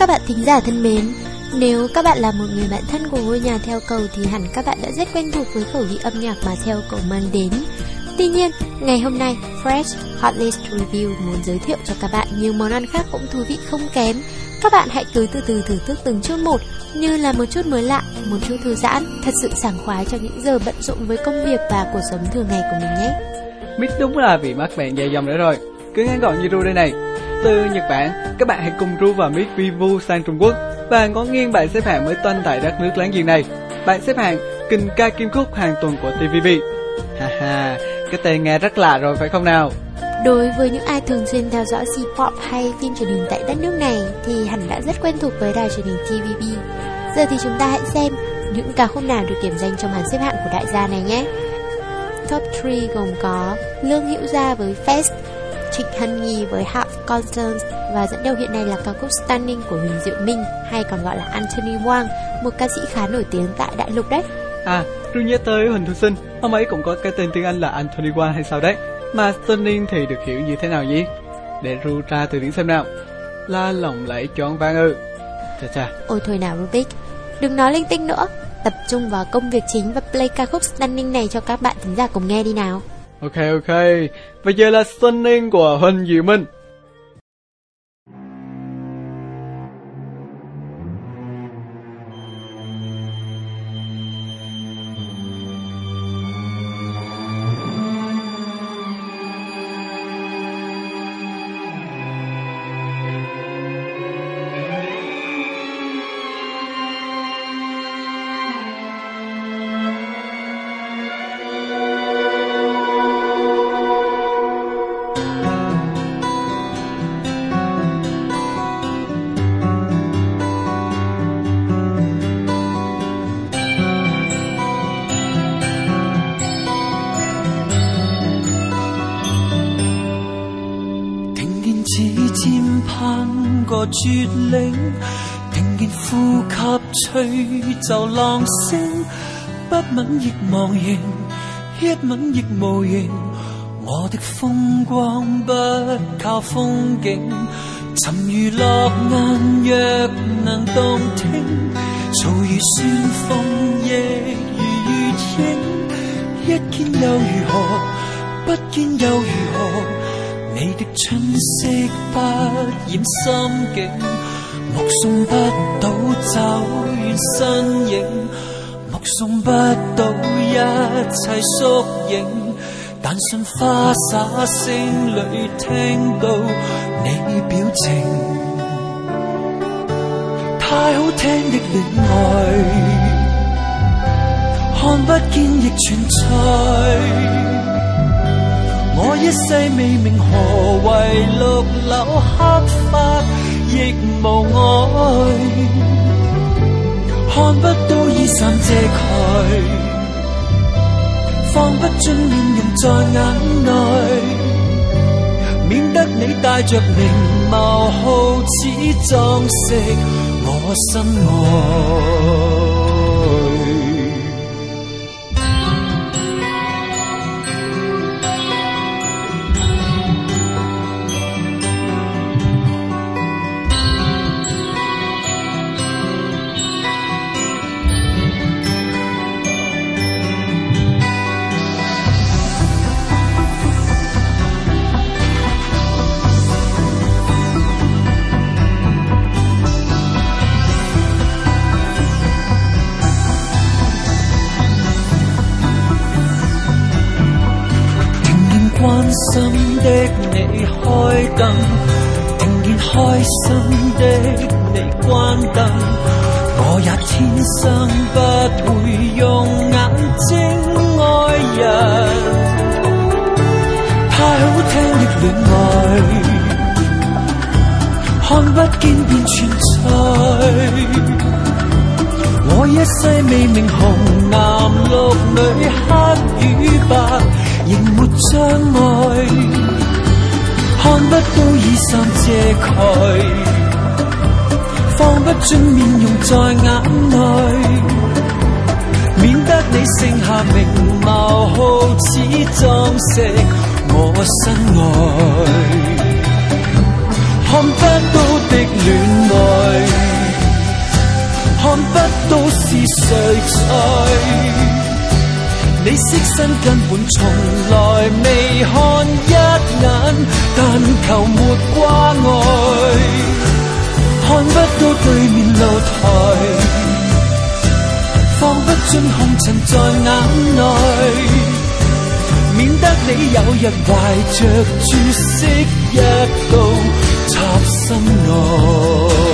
Các bạn thính giả thân mến, nếu các bạn là một người bạn thân của ngôi nhà theo cầu thì hẳn các bạn đã rất quen thuộc với khẩu vị âm nhạc mà theo cầu mang đến. Tuy nhiên, ngày hôm nay, Fresh Hot List Review muốn giới thiệu cho các bạn nhiều món ăn khác cũng thú vị không kém. Các bạn hãy cứ từ từ thưởng thức từng chút một, như là một chút mới lạ, một chút thư giãn, thật sự sảng khoái cho những giờ bận rộn với công việc và cuộc sống thường ngày của mình nhé. Mít đúng là bị mắc bệnh dài dòng nữa rồi. Cứ ngắn gọn như Ru đây này. Từ Nhật Bản, các bạn hãy cùng Ru và Mít review sang Trung Quốc và ngó nghiêng bảng xếp hạng mới toanh tại đất nước láng giềng này. Bảng xếp hạng Kình ca kim khúc hàng tuần của TVB. Haha, cái tên nghe rất lạ rồi phải không nào? Đối với những ai thường xuyên theo dõi C-pop hay phim truyền hình tại đất nước này thì hẳn đã rất quen thuộc với đài truyền hình TVB. Giờ thì chúng ta hãy xem những ca khúc nào được điểm danh trong bảng xếp hạng của đại gia này nhé. Top 3 gồm có Lương Hữu Gia với Fest, Trịnh Hân Nhi với Half Concerns và dẫn đầu hiện nay là ca khúc Stunning của Huỳnh Diệu Minh, hay còn gọi là Anthony Wang, một ca sĩ khá nổi tiếng tại đại lục đấy. À, Ru nhớ tới Huỳnh Thu Sinh, ông ấy cũng có cái tên tiếng Anh là Anthony Wang hay sao đấy. Mà Stunning thì được hiểu như thế nào nhỉ? Để Ru ra từ điển xem nào. La lộng lẫy choáng váng ư. Chà. Ôi thôi nào Rubik, đừng nói linh tinh nữa, tập trung vào công việc chính và play ca khúc Stunning này cho các bạn thính giả cùng nghe đi nào. Ok, bây giờ là Stunning của Huỳnh Diệu Minh. 絕嶺，聽見呼吸吹就浪聲，不吻亦忘形，一吻亦無形。我的風光不靠風景，沉如落雁若能動聽，嘈如旋風亦如月影。一見又如何，不見又如何？你的春色不染心境，目送不到走遠身影，目送不到一切縮影，但信花灑聲裏聽到你表情，太好聽的戀愛，看不見亦存在。我一世未明何為綠柳黑髮亦無愛，看不到衣衫遮蓋，放不盡面容在眼內，免得你帶着獰貌好似裝飾我心愛。心的你開燈，聽見開心的你關燈，我也天生不會用眼睛愛人，太好聽的戀愛，看不見便存在。我一世未明紅藍綠女黑與白，仍沒障礙，看不到衣衫遮蓋，放不盡面容在眼內，免得你剩下獰貌好似裝飾我身愛，看不到的戀愛。 都是誰在？你色身根本從來未看一眼，但求沒掛礙，看不到對面露台，放不進紅塵在眼內，免得你有日懷着注釋一刀插心內。